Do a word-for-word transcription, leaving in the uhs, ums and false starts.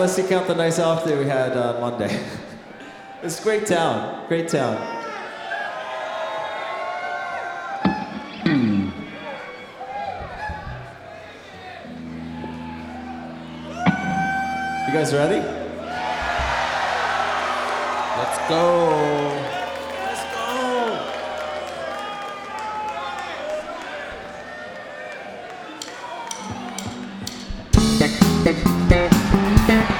Let's see, count the nice off that we had uh, Monday. It's a great town, great town. You guys ready? Let's go.